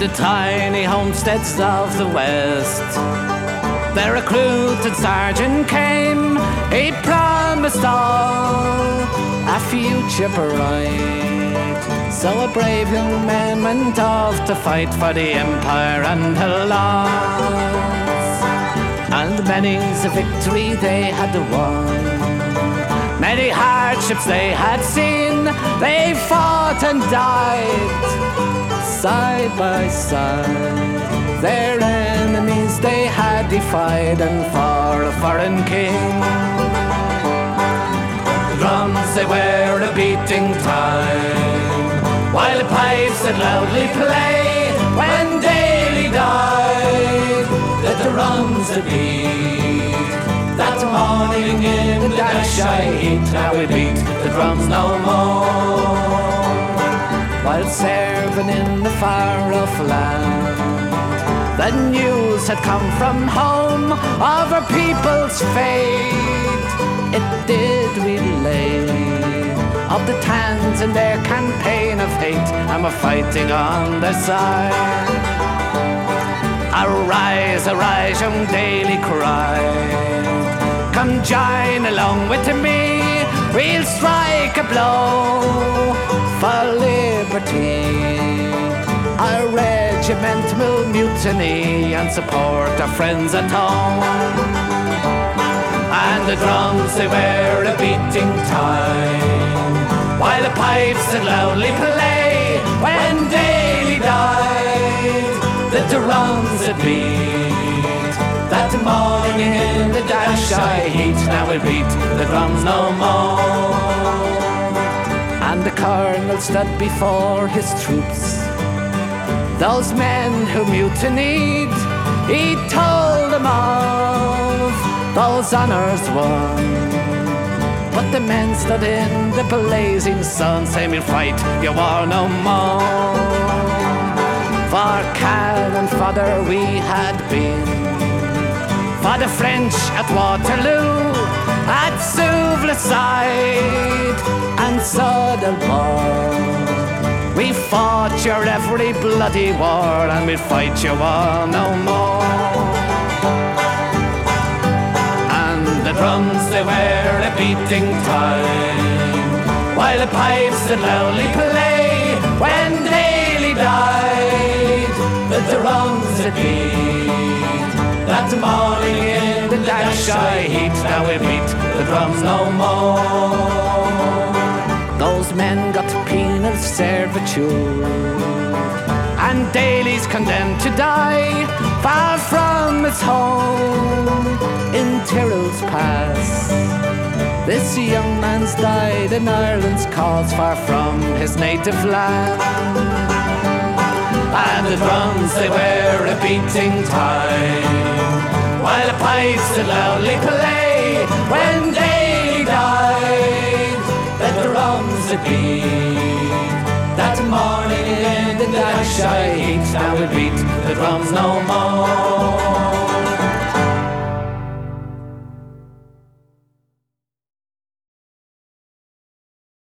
the tiny homesteads of the West. The recruited sergeant came, he promised all a future bright. So a brave young man went off to fight for the empire and her laws. And many's a victory they had won, many hardships they had seen. They fought and died side by side. Their enemies they had defied, and for a foreign king the drums they were a beating time, while the pipes that loudly play. When Daly died, that the drums that beat. That morning in the Dalshy heat, now we beat the drums no more. While serving in the far-off land, the news had come from home of our people's fate. It did relay of the Tans in their campaign of hate, and we're fighting on their side. Arise, arise, young Daly cried, come join along with me, we'll strike a blow for liberty. Our regiment will mutiny and support our friends at home. And the drums they were a beating time, while the pipes that loudly play. When Daly died, the drums that beat. That morning in the Dalshy heat, now we beat the drums no more. And the colonel stood before his troops, those men who mutinied. He told them of those honours won, but the men stood in the blazing sun, saying we'll fight your war no more. For Cal and fodder we had been, for the French at Waterloo, at Souvle-side and Soudelbourg. We fought your every bloody war, and we'll fight your war no more. And the drums they were a beating time, while the pipes that loudly play. When Daly died, the drums that beat. That morning in the Dalshy heat, now we beat the drums no more. Those men got penal servitude, and Daly's condemned to die far from his home in Tyrrell's Pass. This young man's died in Ireland's cause, far from his native land. And the drums they were a beating time, while the pipes that loudly play. When Daly died, the drums that beat. That morning in the Dalshy heat, now we beat the drums no more.